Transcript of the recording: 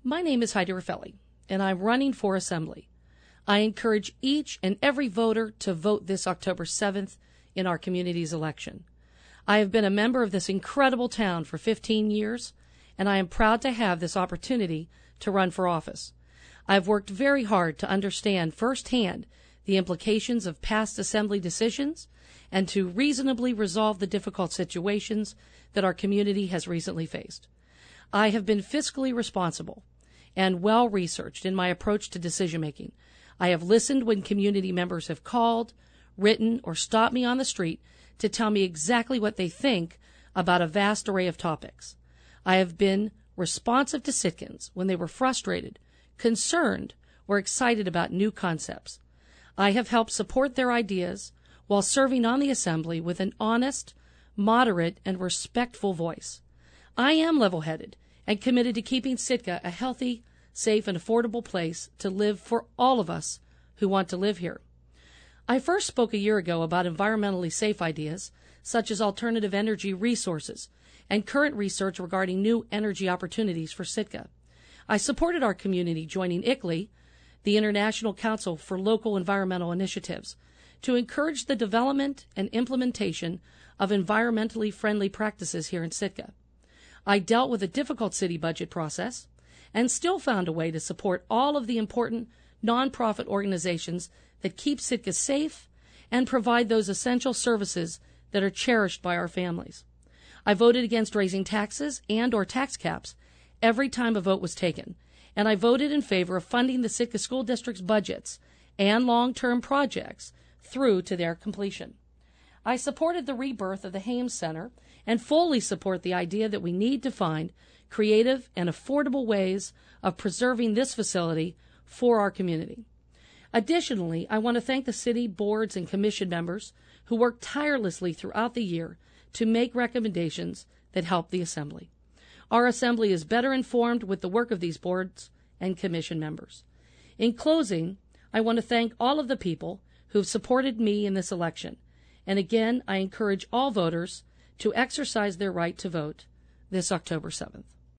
My name is Heidi Raffelli, and I'm running for Assembly. I encourage each and every voter to vote this October 7th in our community's election. I have been a member of this incredible town for 15 years, and I am proud to have this opportunity to run for office. I've worked very hard to understand firsthand the implications of past Assembly decisions and to reasonably resolve the difficult situations that our community has recently faced. I have been fiscally responsible and well-researched in my approach to decision-making. I have listened when community members have called, written, or stopped me on the street to tell me exactly what they think about a vast array of topics. I have been responsive to Sitkans when they were frustrated, concerned, or excited about new concepts. I have helped support their ideas while serving on the Assembly with an honest, moderate, and respectful voice. I am level-headed and committed to keeping Sitka a healthy, safe, and affordable place to live for all of us who want to live here. I first spoke a year ago about environmentally safe ideas, such as alternative energy resources and current research regarding new energy opportunities for Sitka. I supported our community joining ICLEI, the International Council for Local Environmental Initiatives, to encourage the development and implementation of environmentally friendly practices here in Sitka. I dealt with a difficult city budget process and still found a way to support all of the important nonprofit organizations that keep Sitka safe and provide those essential services that are cherished by our families. I voted against raising taxes and or tax caps every time a vote was taken, and I voted in favor of funding the Sitka School District's budgets and long-term projects through to their completion. I supported the rebirth of the Hames Center and fully support the idea that we need to find creative and affordable ways of preserving this facility for our community. Additionally, I want to thank the city boards and commission members who worked tirelessly throughout the year to make recommendations that help the Assembly. Our Assembly is better informed with the work of these boards and commission members. In closing, I want to thank all of the people who have supported me in this election. And again, I encourage all voters to exercise their right to vote this October 7th.